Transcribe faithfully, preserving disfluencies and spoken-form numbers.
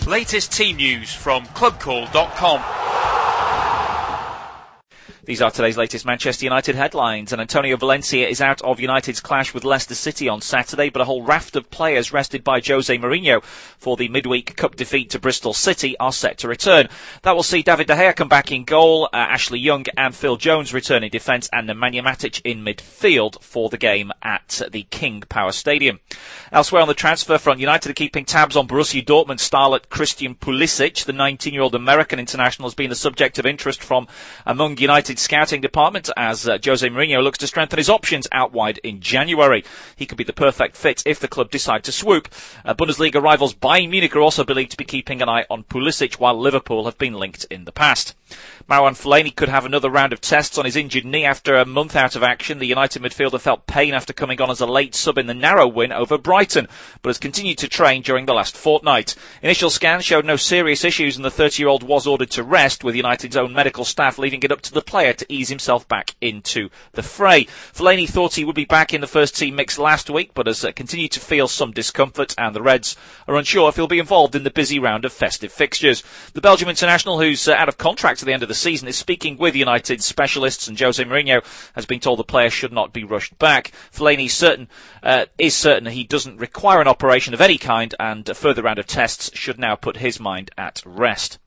Latest team news from club call dot com. These are today's latest Manchester United headlines, and Antonio Valencia is out of United's clash with Leicester City on Saturday, but a whole raft of players rested by Jose Mourinho for the midweek cup defeat to Bristol City are set to return. That will see David De Gea come back in goal, uh, Ashley Young and Phil Jones return in defence, and Nemanja Matic in midfield for the game at the King Power Stadium. Elsewhere on the transfer front, United are keeping tabs on Borussia Dortmund starlet Christian Pulisic. The nineteen-year-old American international has been the subject of interest from among United's scouting department as uh, Jose Mourinho looks to strengthen his options out wide in January. He could be the perfect fit if the club decide to swoop. Uh, Bundesliga rivals Bayern Munich are also believed to be keeping an eye on Pulisic, while Liverpool have been linked in the past. Marouane Fellaini could have another round of tests on his injured knee after a month out of action. The United midfielder felt pain after coming on as a late sub in the narrow win over Brighton, but has continued to train during the last fortnight. Initial scans showed no serious issues, and the thirty-year-old was ordered to rest, with United's own medical staff leaving it up to the player to ease himself back into the fray. Fellaini thought he would be back in the first team mix last week, but has uh, continued to feel some discomfort, and the Reds are unsure if he'll be involved in the busy round of festive fixtures. The Belgium international, who's uh, out of contract at the end of the season, is speaking with United specialists, and Jose Mourinho has been told the player should not be rushed back. Fellaini certain, uh, is certain he doesn't require an operation of any kind, and a further round of tests should now put his mind at rest.